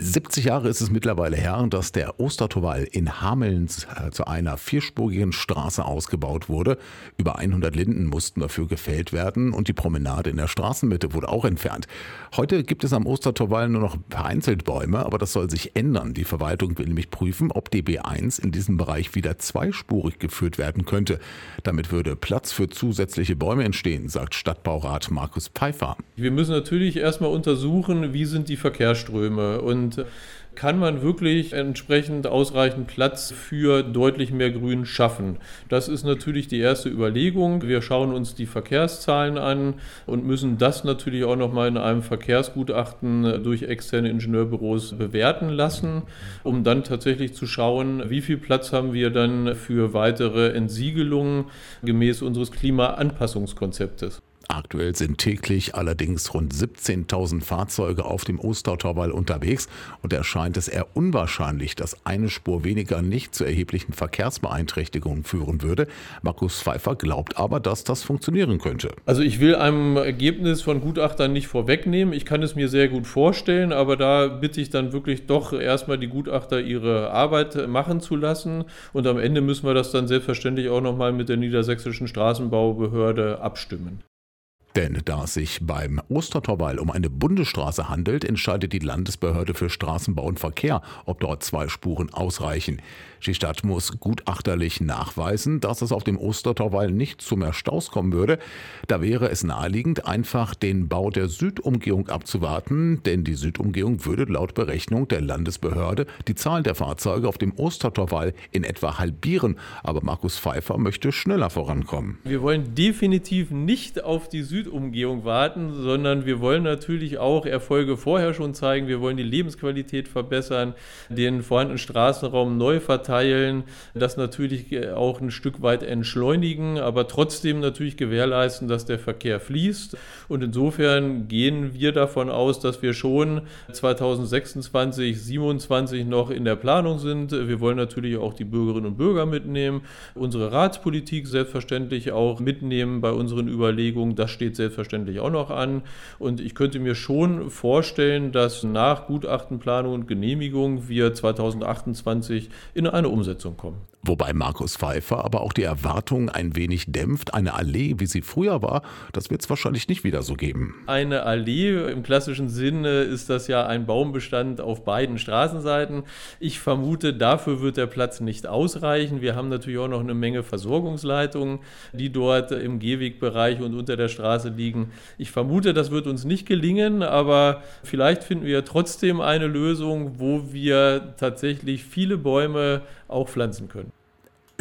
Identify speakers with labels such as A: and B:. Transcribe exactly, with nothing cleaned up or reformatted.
A: siebzig Jahre ist es mittlerweile her, dass der Ostertorwall in Hameln zu einer vierspurigen Straße ausgebaut wurde. Über hundert Linden mussten dafür gefällt werden und die Promenade in der Straßenmitte wurde auch entfernt. Heute gibt es am Ostertorwall nur noch vereinzelt Bäume, aber das soll sich ändern. Die Verwaltung will nämlich prüfen, ob die B eins in diesem Bereich wieder zweispurig geführt werden könnte. Damit würde Platz für zusätzliche Bäume entstehen, sagt Stadtbaurat Markus Pfeiffer.
B: Wir müssen natürlich erstmal untersuchen, wie sind die Verkehrsströme und kann man wirklich entsprechend ausreichend Platz für deutlich mehr Grün schaffen? Das ist natürlich die erste Überlegung. Wir schauen uns die Verkehrszahlen an und müssen das natürlich auch nochmal in einem Verkehrsgutachten durch externe Ingenieurbüros bewerten lassen, um dann tatsächlich zu schauen, wie viel Platz haben wir dann für weitere Entsiegelungen gemäß unseres Klimaanpassungskonzeptes.
A: Aktuell sind täglich allerdings rund siebzehntausend Fahrzeuge auf dem Ostertorwall unterwegs und erscheint es eher unwahrscheinlich, dass eine Spur weniger nicht zu erheblichen Verkehrsbeeinträchtigungen führen würde. Markus Pfeiffer glaubt aber, dass das funktionieren könnte.
B: Also ich will einem Ergebnis von Gutachtern nicht vorwegnehmen. Ich kann es mir sehr gut vorstellen, aber da bitte ich dann wirklich doch erstmal die Gutachter ihre Arbeit machen zu lassen und am Ende müssen wir das dann selbstverständlich auch nochmal mit der Niedersächsischen Straßenbaubehörde abstimmen.
A: Denn da es sich beim Ostertorwall um eine Bundesstraße handelt, entscheidet die Landesbehörde für Straßenbau und Verkehr, ob dort zwei Spuren ausreichen. Die Stadt muss gutachterlich nachweisen, dass es auf dem Ostertorwall nicht zu mehr Staus kommen würde. Da wäre es naheliegend, einfach den Bau der Südumgehung abzuwarten, denn die Südumgehung würde laut Berechnung der Landesbehörde die Zahl der Fahrzeuge auf dem Ostertorwall in etwa halbieren. Aber Markus Pfeiffer möchte schneller vorankommen.
B: Wir wollen definitiv nicht auf die Südumgehung Umgehung warten, sondern wir wollen natürlich auch Erfolge vorher schon zeigen. Wir wollen die Lebensqualität verbessern, den vorhandenen Straßenraum neu verteilen, das natürlich auch ein Stück weit entschleunigen, aber trotzdem natürlich gewährleisten, dass der Verkehr fließt. Und insofern gehen wir davon aus, dass wir schon zweitausendsechsundzwanzig, siebenundzwanzig noch in der Planung sind. Wir wollen natürlich auch die Bürgerinnen und Bürger mitnehmen, unsere Ratspolitik selbstverständlich auch mitnehmen bei unseren Überlegungen. Das steht selbstverständlich auch noch an. Und ich könnte mir schon vorstellen, dass nach Gutachten, Planung und Genehmigung wir zweitausendachtundzwanzig in eine Umsetzung kommen.
A: Wobei Markus Pfeiffer aber auch die Erwartungen ein wenig dämpft. Eine Allee, wie sie früher war, das wird es wahrscheinlich nicht wieder so geben.
B: Eine Allee, im klassischen Sinne ist das ja ein Baumbestand auf beiden Straßenseiten. Ich vermute, dafür wird der Platz nicht ausreichen. Wir haben natürlich auch noch eine Menge Versorgungsleitungen, die dort im Gehwegbereich und unter der Straße liegen. Ich vermute, das wird uns nicht gelingen, aber vielleicht finden wir trotzdem eine Lösung, wo wir tatsächlich viele Bäume auch pflanzen können.